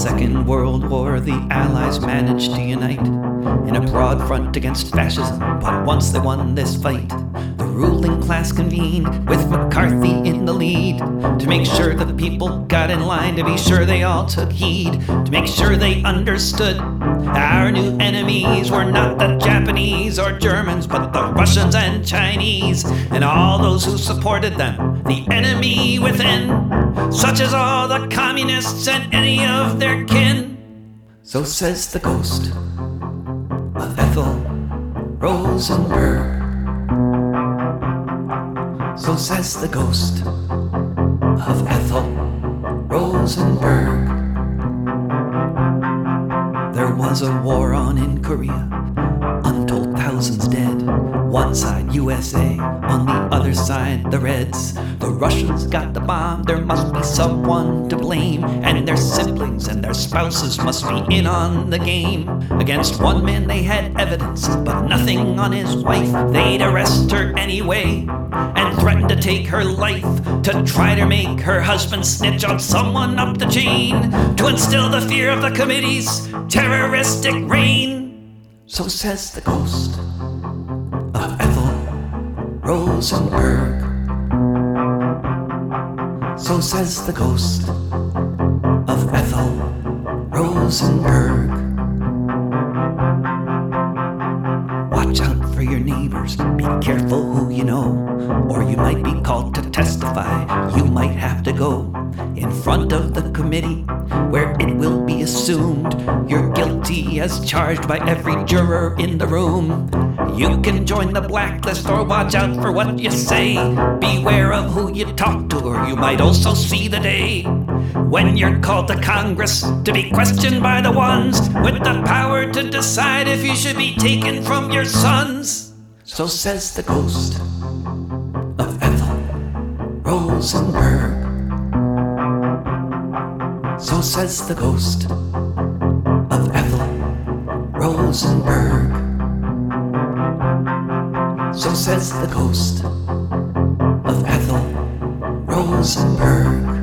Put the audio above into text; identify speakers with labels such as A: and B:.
A: Second World War, the Allies managed to unite in a broad front against fascism, but once they won this fight, the ruling class convened with McCarthy in the lead to make sure the people got in line, to be sure they all took heed, to make sure they understood our new enemies were not the Japanese or Germans, but the Russians and Chinese, and all those who supported them, the enemy within, such as all the communists and any of their kin. So says the ghost of Ethel Rosenberg. So says the ghost of Ethel Rosenberg. There was a war on in Korea, untold thousands dead. One side USA, on the other side the Reds. The Russians got the bomb, there must be someone to blame, and their siblings and their spouses must be in on the game. Against one man they had evidence, but nothing on his wife. They'd arrest her anyway and threaten to take her life, to try to make her husband snitch on someone up the chain, to instill the fear of the committee's terroristic reign. So says the ghost of Ethel Rosenberg. So says the ghost of Ethel Rosenberg. Watch out for your neighbors, be careful who you know, or you might be called to testify. You might have to go in front of the committee, where it will be assumed you're guilty as charged by every juror in the room. You can join the blacklist or watch out for what you say. Beware of who you talk to, or you might also see the day when you're called to Congress to be questioned by the ones with the power to decide if you should be taken from your sons. So says the ghost of Ethel Rosenberg. So says the ghost of Ethel Rosenberg. So says the ghost of Ethel Rosenberg.